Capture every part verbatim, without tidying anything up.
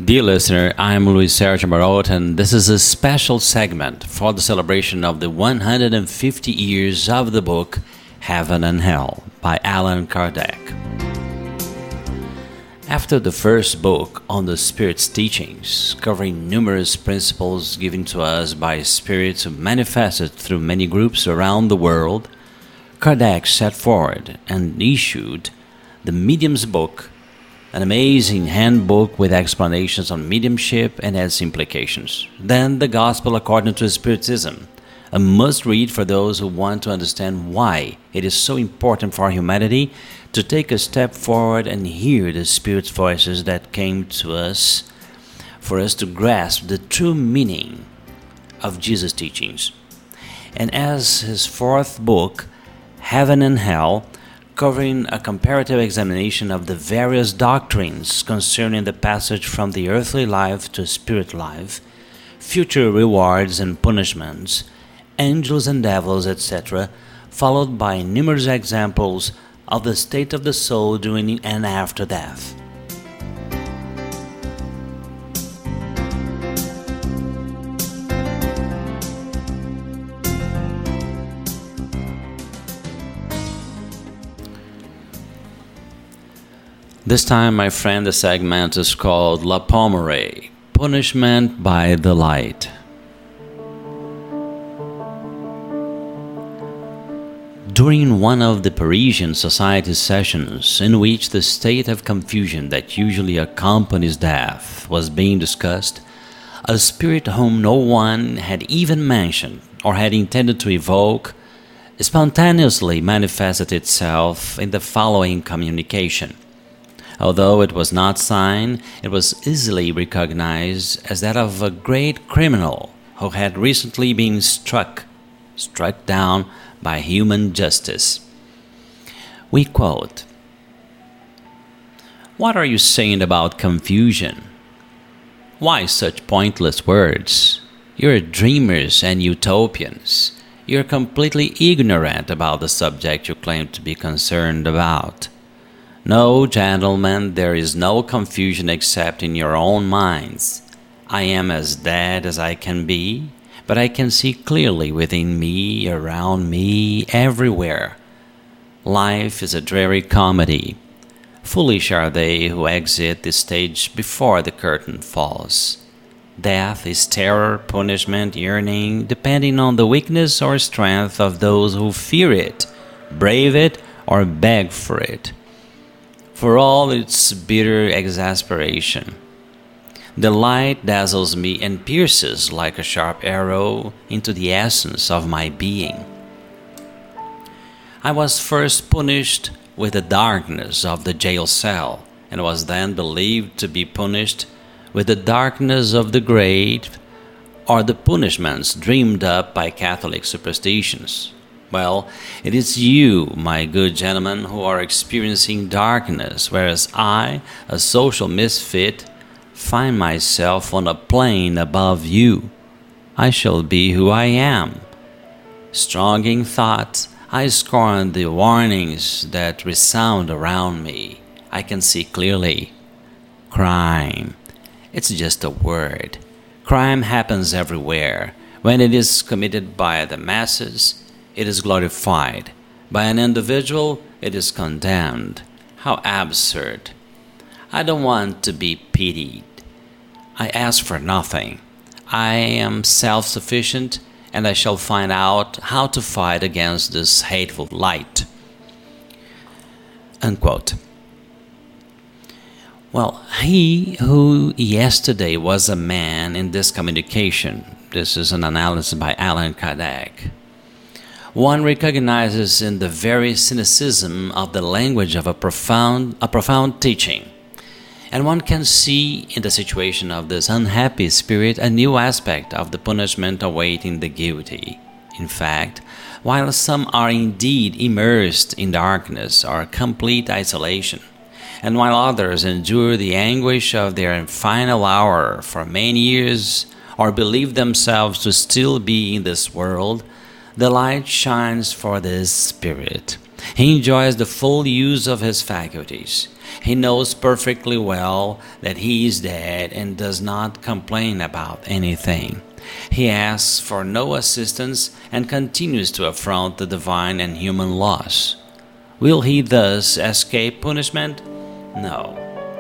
Dear listener, I'm Luis Sergio Marot, and this is a special segment for the celebration of the one hundred fifty years of the book Heaven and Hell by Allan Kardec. After the first book on the Spirit's teachings, covering numerous principles given to us by spirits manifested through many groups around the world, Kardec set forward and issued the Medium's Book, an amazing handbook with explanations on mediumship and its implications. Then the Gospel according to Spiritism, a must-read for those who want to understand why it is so important for humanity to take a step forward and hear the Spirit's voices that came to us, for us to grasp the true meaning of Jesus' teachings. And as his fourth book, Heaven and Hell, covering a comparative examination of the various doctrines concerning the passage from the earthly life to spirit life, future rewards and punishments, angels and devils, et cetera, followed by numerous examples of the state of the soul during and after death. This time, my friend, the segment is called La Pommeraye, Punishment by the Light. During one of the Parisian Society sessions, in which the state of confusion that usually accompanies death was being discussed, a spirit whom no one had even mentioned or had intended to evoke spontaneously manifested itself in the following communication. Although it was not signed, it was easily recognized as that of a great criminal who had recently been struck, struck down by human justice. We quote, "What are you saying about confusion? Why such pointless words? You're dreamers and utopians. You're completely ignorant about the subject you claim to be concerned about. No, gentlemen, there is no confusion except in your own minds. I am as dead as I can be, but I can see clearly within me, around me, everywhere. Life is a dreary comedy. Foolish are they who exit the stage before the curtain falls. Death is terror, punishment, yearning, depending on the weakness or strength of those who fear it, brave it, or beg for it. For all its bitter exasperation, the light dazzles me and pierces like a sharp arrow into the essence of my being. I was first punished with the darkness of the jail cell, and was then believed to be punished with the darkness of the grave, or the punishments dreamed up by Catholic superstitions. Well, it is you, my good gentlemen, who are experiencing darkness, whereas I, a social misfit, find myself on a plane above you. I shall be who I am. Strong in thought, I scorn the warnings that resound around me. I can see clearly. Crime. It's just a word. Crime happens everywhere. When it is committed by the masses, it is glorified. By an individual, it is condemned. How absurd. I don't want to be pitied. I ask for nothing. I am self-sufficient, and I shall find out how to fight against this hateful light." Unquote. Well, he who yesterday was a man in this communication, this is an analysis by Allan Kardec, one recognizes in the very cynicism of the language of a profound, a profound teaching. And one can see in the situation of this unhappy spirit a new aspect of the punishment awaiting the guilty. In fact, while some are indeed immersed in darkness or complete isolation, and while others endure the anguish of their final hour for many years, or believe themselves to still be in this world, the light shines for this spirit. He enjoys the full use of his faculties. He knows perfectly well that he is dead and does not complain about anything. He asks for no assistance and continues to affront the divine and human laws. Will he thus escape punishment? No.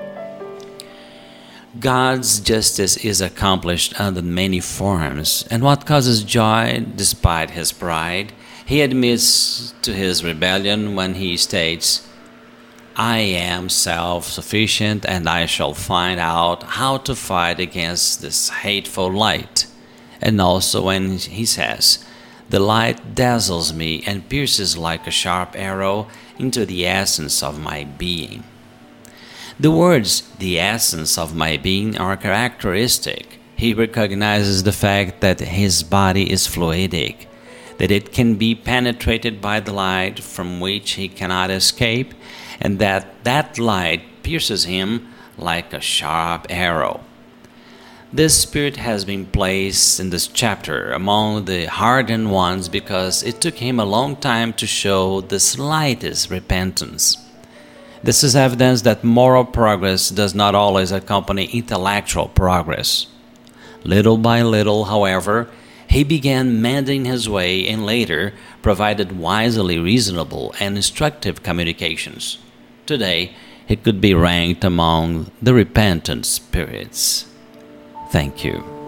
God's justice is accomplished under many forms, and what causes joy, despite his pride, he admits to his rebellion when he states, I am self-sufficient and I shall find out how to fight against this hateful light. And also when he says, the light dazzles me and pierces like a sharp arrow into the essence of my being. The words, the essence of my being, are characteristic. He recognizes the fact that his body is fluidic, that it can be penetrated by the light from which he cannot escape, and that that light pierces him like a sharp arrow. This spirit has been placed in this chapter among the hardened ones because it took him a long time to show the slightest repentance. This is evidence that moral progress does not always accompany intellectual progress. Little by little, however, he began mending his way and later provided wisely reasonable and instructive communications. Today, he could be ranked among the repentant spirits. Thank you.